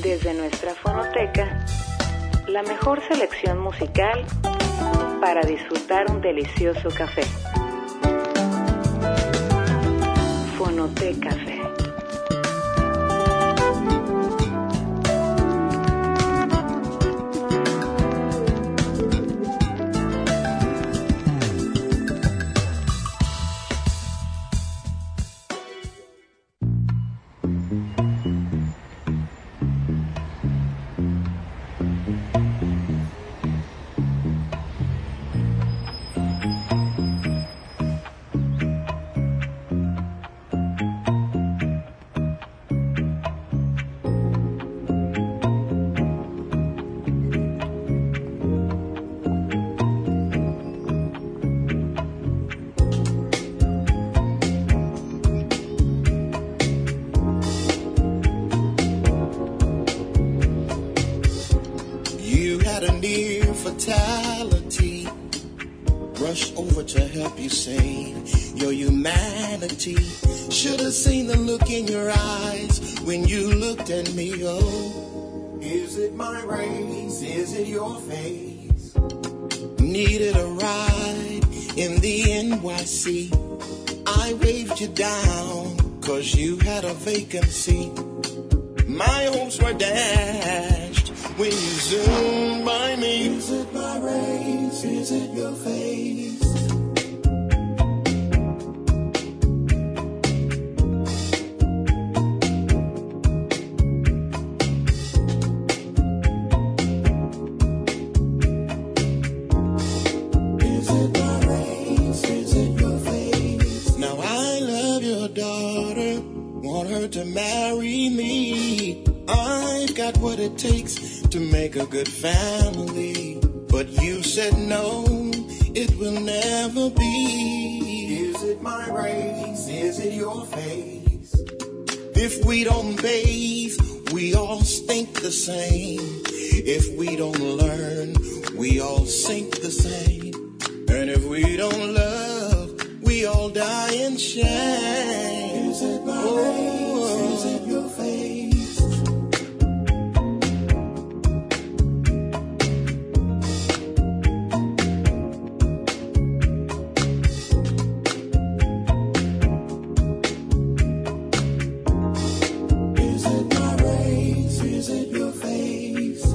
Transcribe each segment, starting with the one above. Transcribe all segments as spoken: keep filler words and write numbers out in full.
Desde nuestra fonoteca, la mejor selección musical para disfrutar un delicioso café. Fonoteca Café. Should have seen the look in your eyes when you looked at me. Oh, is it my race? Is it your face? Needed a ride in the N Y C. I waved you down cause you had a vacancy. My hopes were dashed when you zoomed by me. Is it my race? Is it your face? To marry me, I've got what it takes to make a good family. But you said no, it will never be. Is it my race? Is it your face? If we don't bathe, we all stink the same. If we don't learn, we all sink the same. And if we don't love, we all die in shame. Is it my oh. race? Is it your face? Is it my race? Is it your face?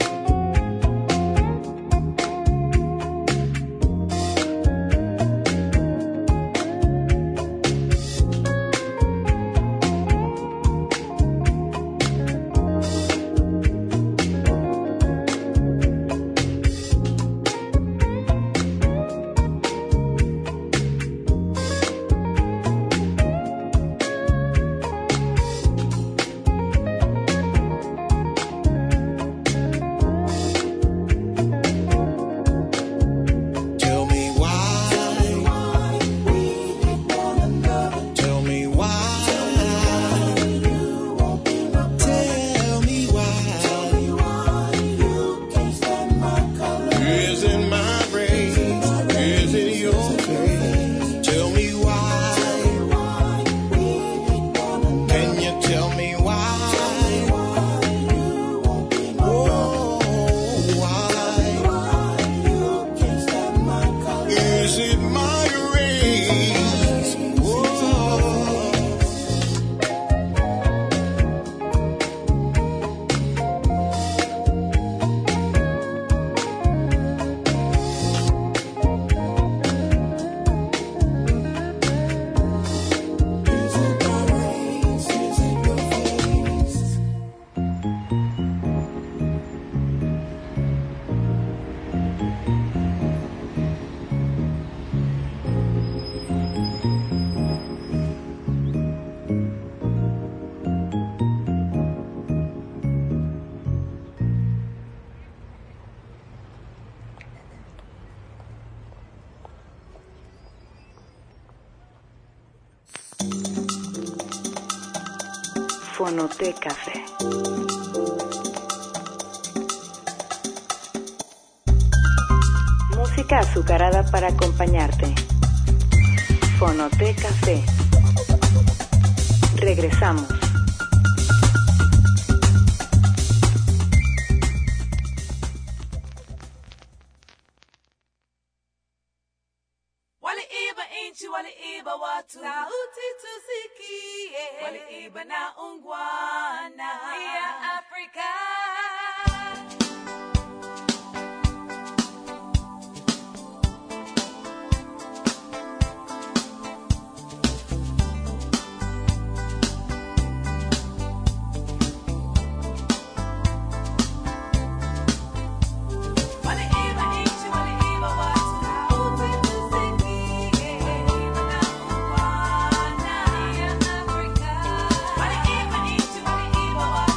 Fonoteca Café. Música azucarada para acompañarte. Fonoteca Café. Regresamos. watu sauti tusikie, waliiba na ungwana ya Afrika. Waliiba nchi, waliiba watu.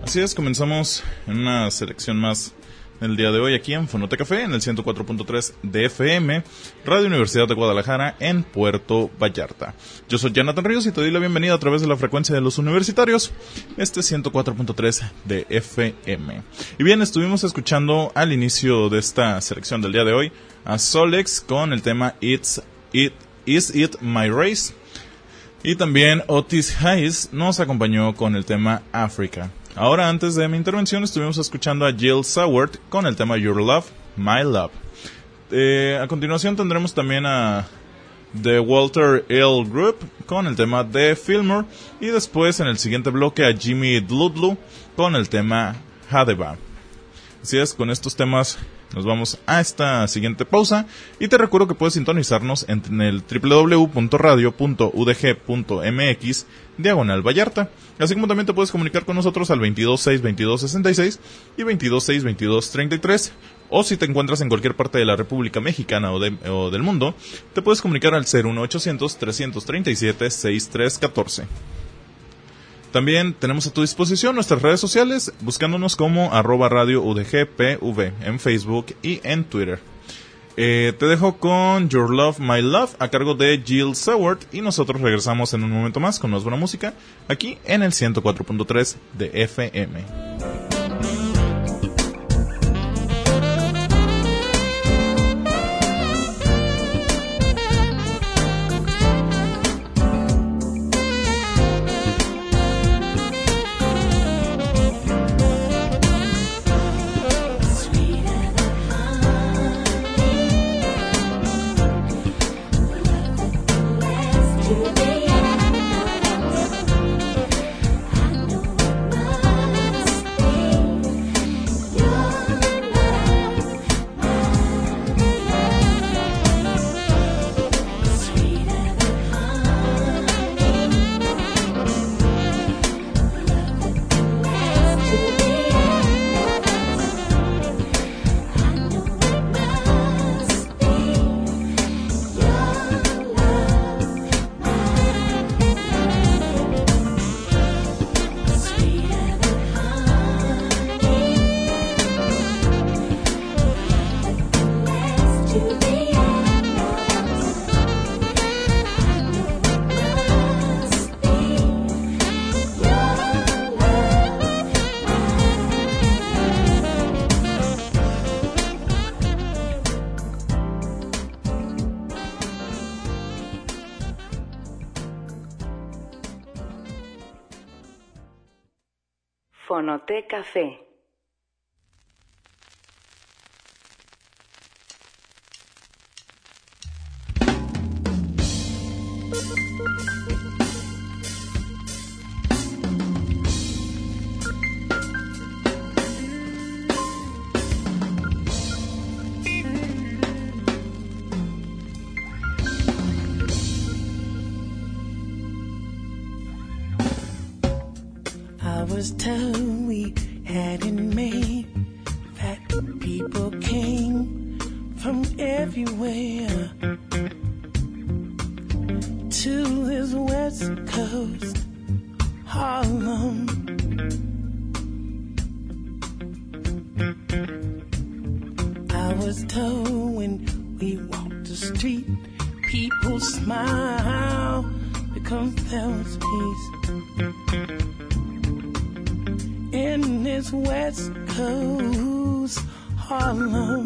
Así es, comenzamos en una selección más el día de hoy aquí en Fonoteca Café, en el ciento cuatro punto tres de F M, Radio Universidad de Guadalajara, en Puerto Vallarta. Yo soy Jonathan Ríos y te doy la bienvenida a través de la frecuencia de los universitarios, este ciento cuatro punto tres de F M. Y bien, estuvimos escuchando al inicio de esta selección del día de hoy a Solex con el tema It's It Is It My Race, y también Otis Hayes nos acompañó con el tema Africa. Ahora, antes de mi intervención, estuvimos escuchando a Jill Saward con el tema Your Love, My Love. Eh, a continuación tendremos también a The Walter L. Group con el tema The Fillmore. Y después, en el siguiente bloque, a Jimmy Dludlu con el tema Hadeba. Así es, con estos temas nos vamos a esta siguiente pausa. Y te recuerdo que puedes sintonizarnos en el doble u doble u doble u punto radio punto u d g punto m x diagonal Vallarta. Así como también te puedes comunicar con nosotros al veintidós seis veintidós sesenta y seis y veintidós seis veintidós treinta y tres. O si te encuentras en cualquier parte de la República Mexicana o, de, o del mundo, te puedes comunicar al cero uno ochocientos trescientos treinta y siete sesenta y tres catorce. También tenemos a tu disposición nuestras redes sociales, buscándonos como arroba radio U D G P V en Facebook y en Twitter. Eh, te dejo con Your Love, My Love a cargo de Jill Saward y nosotros regresamos en un momento más con más buena música aquí en el ciento cuatro punto tres de F M. Fonoteca Café. I was told we had it made, that people came from everywhere to this West Coast Harlem. I was told when we walked the street, people smile because there was peace in this West Coast Harlem,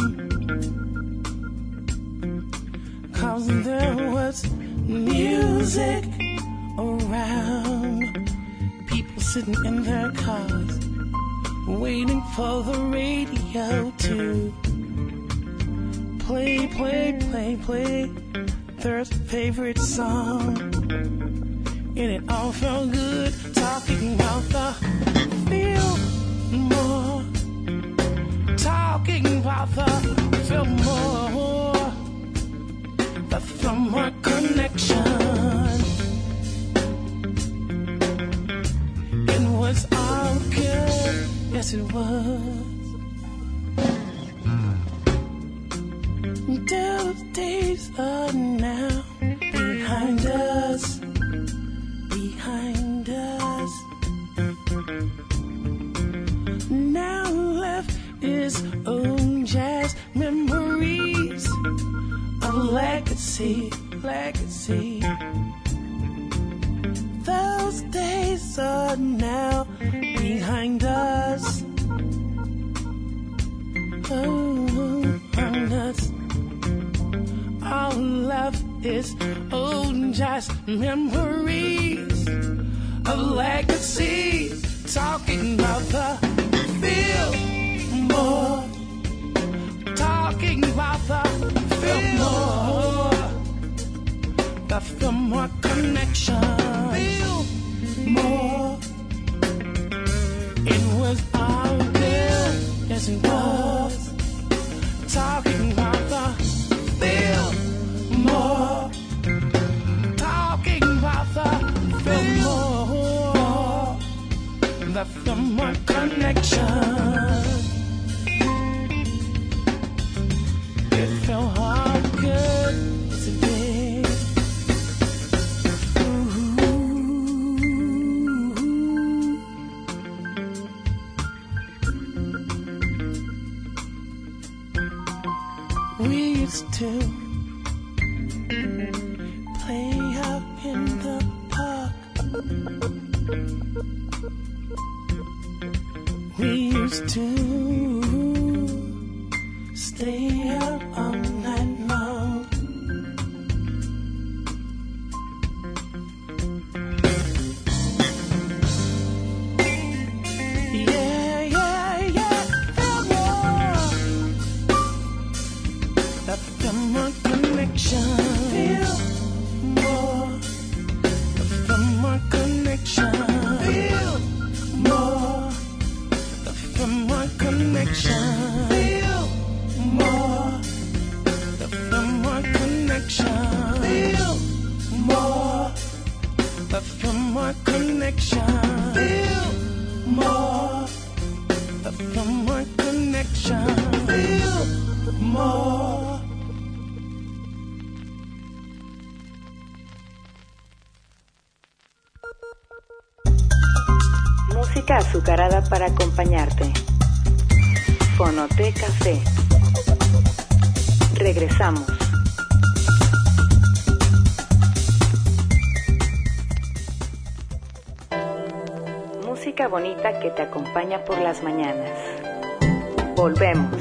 'cause there was music around, people sitting in their cars waiting for the radio to play, play, play, play their favorite song. And it all felt good, talking about the Fillmore, talking about the Fillmore, the Fillmore connection. It was all good, yes it was. Those days are now behind us, behind us. Those days are now behind us. Oh, behind us. All left is old, just memories of legacies. Talking about the Fillmore. Talking about the Fillmore. The Fillmore connection. Fillmore. It was all good, yes it was. Talking about the Fillmore. Talking about the Fillmore. The Fillmore connection. It felt all good, yes it did. We used to play out in the park. We used to stay out all night long. Yeah, yeah, yeah, Fillmore. The Fillmore connection. Fillmore. The Fillmore connection. Fillmore. The Fillmore connection. Fillmore. The Fillmore connection. Fillmore. The Fillmore connection. Fillmore. The Fillmore connection. Fillmore. Música azucarada para acompañarte. Fonoteca Café. Regresamos. Música bonita que te acompaña por las mañanas. Volvemos.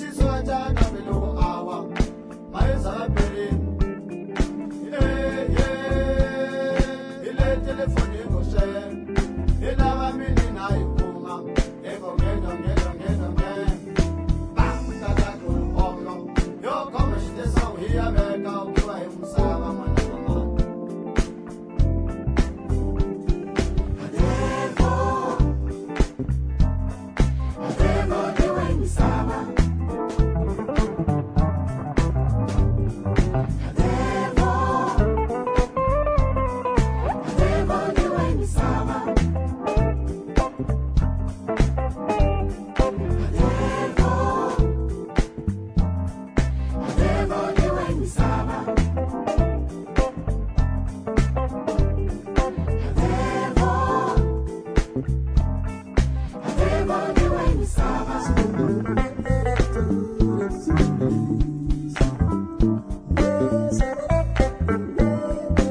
Yeah, yeah.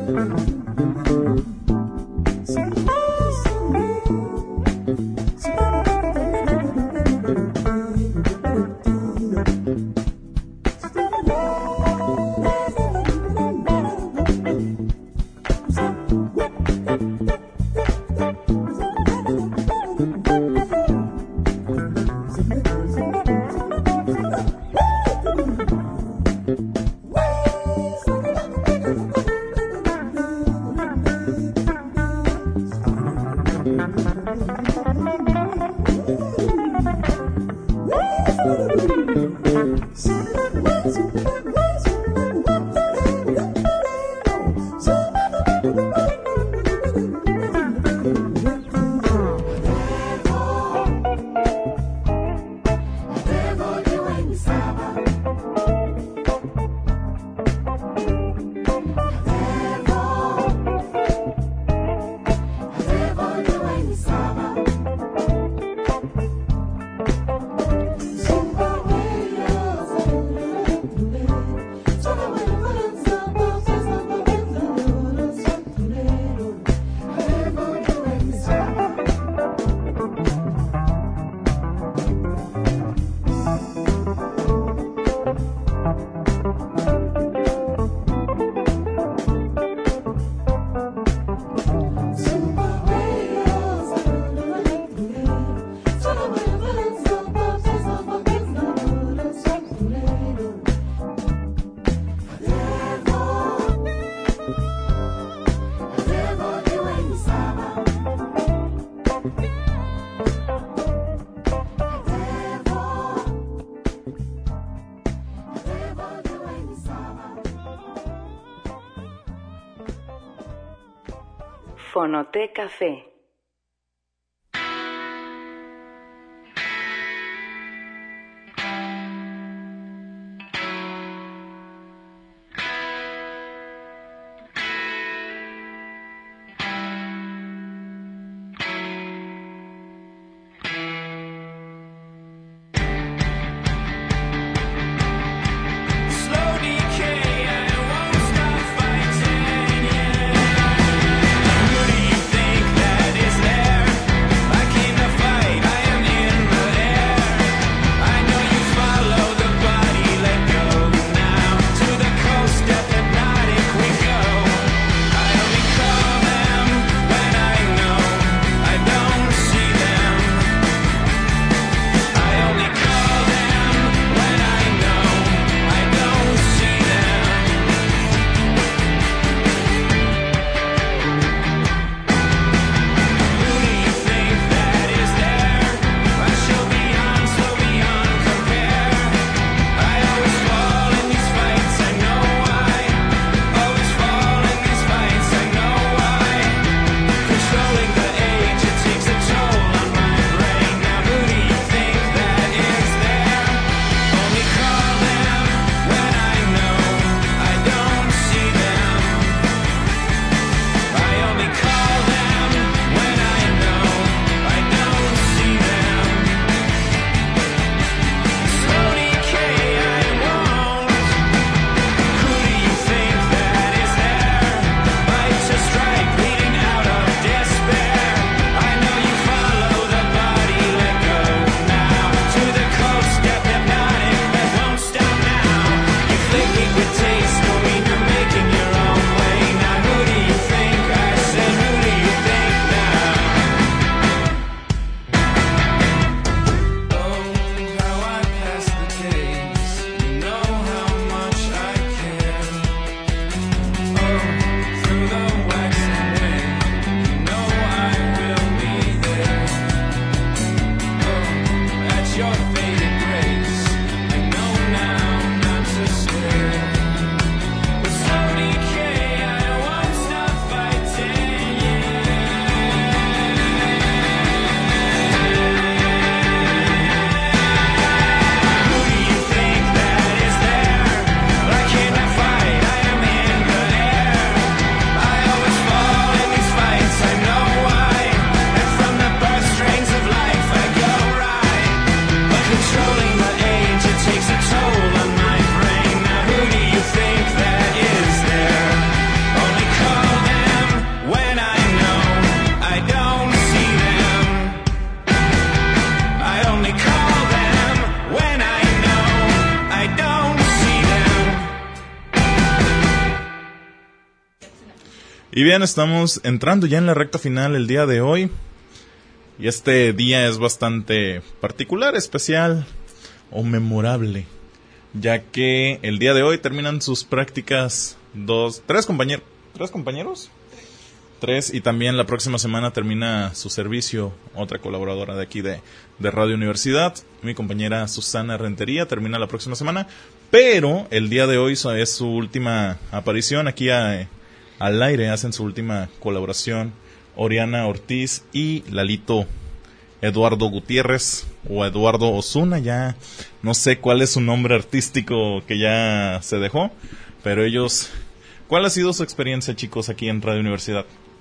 Fonoteca Café. That Y bien, estamos entrando ya en la recta final el día de hoy. Y este día es bastante particular, especial o memorable, ya que el día de hoy terminan sus prácticas dos, tres compañeros, tres compañeros, tres, y también la próxima semana termina su servicio otra colaboradora de aquí de, de Radio Universidad, mi compañera Susana Rentería, termina la próxima semana, pero el día de hoy es su última aparición aquí a, al aire, hacen su última colaboración Oriana Ortiz y Lalito Eduardo Gutiérrez o Eduardo Osuna, ya no sé cuál es su nombre artístico que ya se dejó, pero ellos, ¿cuál ha sido su experiencia, chicos, aquí en Radio Universidad?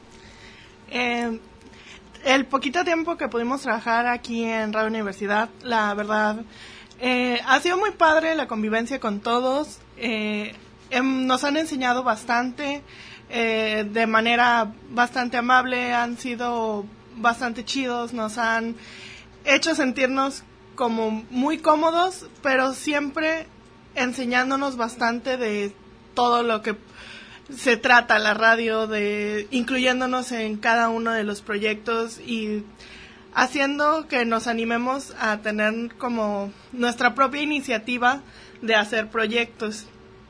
Eh, el poquito tiempo que pudimos trabajar aquí en Radio Universidad, la verdad, eh, ha sido muy padre la convivencia con todos, eh, eh, nos han enseñado bastante, eh, de manera bastante amable, han sido bastante chidos, nos han hecho sentirnos como muy cómodos, pero siempre enseñándonos bastante de todo lo que se trata la radio, de incluyéndonos en cada uno de los proyectos y haciendo que nos animemos a tener como nuestra propia iniciativa de hacer proyectos.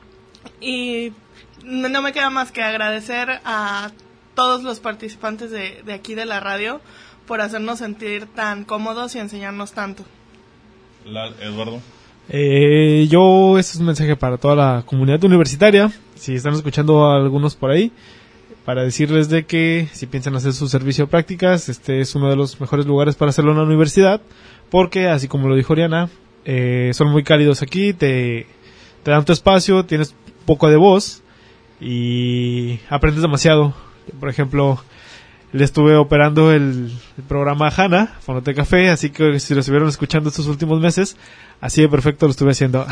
Y no me queda más que agradecer a todos los participantes de, de aquí de la radio por hacernos sentir tan cómodos y enseñarnos tanto. La, Eduardo. Eh, yo, este es un mensaje para toda la comunidad universitaria, si están escuchando a algunos por ahí, para decirles de que si piensan hacer su servicio de prácticas, este es uno de los mejores lugares para hacerlo en la universidad, porque así como lo dijo Oriana, eh, son muy cálidos aquí, te, te dan tu espacio, tienes poco de voz y aprendes demasiado. Por ejemplo, le estuve operando el, el programa Hanna, Fonoteca Café, así que si lo estuvieron escuchando estos últimos meses, así de perfecto lo estuve haciendo.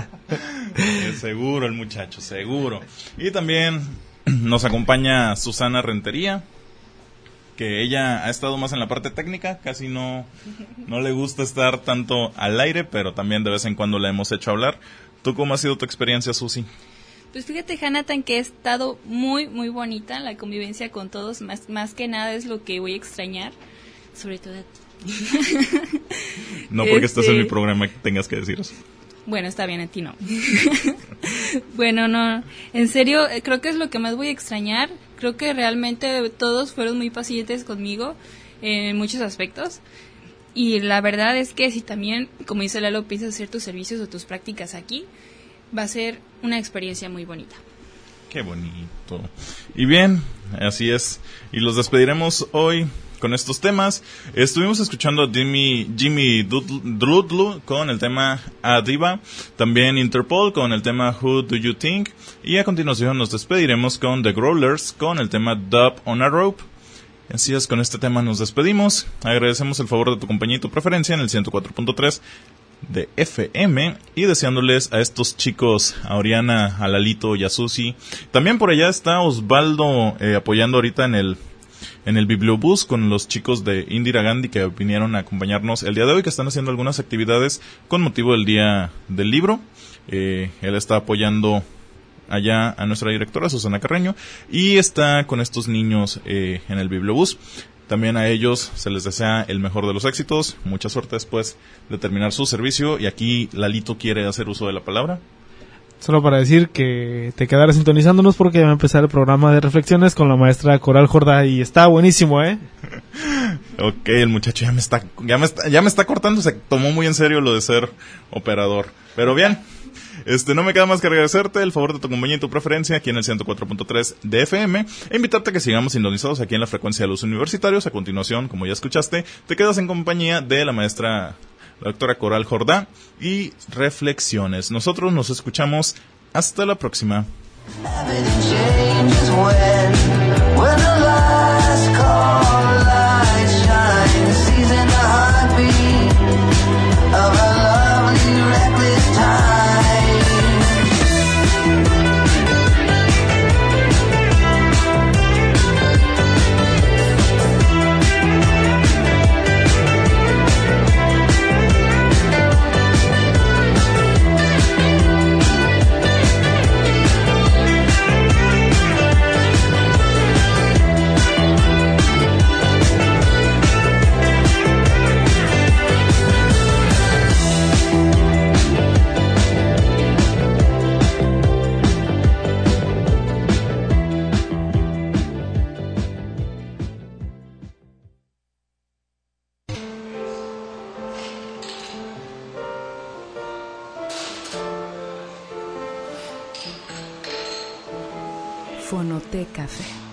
Seguro el muchacho, seguro. Y también nos acompaña Susana Rentería, que ella ha estado más en la parte técnica, casi no, no le gusta estar tanto al aire, pero también de vez en cuando la hemos hecho hablar. ¿Tú cómo ha sido tu experiencia, Susi? Pues fíjate, Jonathan, que ha estado muy, muy bonita la convivencia con todos. Más, más que nada es lo que voy a extrañar, sobre todo a ti. No porque este... estás en mi programa tengas que decir eso. Bueno, está bien, a ti no. Bueno, no, en serio, creo que es lo que más voy a extrañar. Creo que realmente todos fueron muy pacientes conmigo en muchos aspectos. Y la verdad es que si también, como dice Lalo, piensas hacer tus servicios o tus prácticas aquí, va a ser una experiencia muy bonita. Qué bonito. Y bien, así es. Y los despediremos hoy con estos temas. Estuvimos escuchando a Jimmy, Jimmy Drudlu con el tema Adiva. También Interpol con el tema Who Do You Think. Y a continuación nos despediremos con The Growlers con el tema Dub on a Rope. Así es, con este tema nos despedimos. Agradecemos el favor de tu compañía y tu preferencia en el ciento cuatro punto tres de F M y deseándoles a estos chicos, a Oriana, a Lalito y a Susi. También por allá está Osvaldo eh, apoyando ahorita en el en el bibliobús con los chicos de Indira Gandhi que vinieron a acompañarnos el día de hoy, que están haciendo algunas actividades con motivo del día del libro. Eh, él está apoyando allá a nuestra directora Susana Carreño y está con estos niños eh, en el bibliobús. También a ellos se les desea el mejor de los éxitos, mucha suerte después de terminar su servicio. Y aquí Lalito quiere hacer uso de la palabra. Solo para decir que te quedaras sintonizándonos porque ya va a empezar el programa de reflexiones con la maestra Coral Jordá y está buenísimo, ¿eh? Ok, el muchacho ya me está, ya me está, ya me está cortando, se tomó muy en serio lo de ser operador. Pero bien, este no me queda más que agradecerte el favor de tu compañía y tu preferencia aquí en el ciento cuatro punto tres de F M e invitarte a que sigamos sintonizados aquí en la frecuencia de los universitarios. A continuación, como ya escuchaste, te quedas en compañía de la maestra la doctora Coral Jordá y reflexiones. Nosotros nos escuchamos hasta la próxima. Fonoteca Café.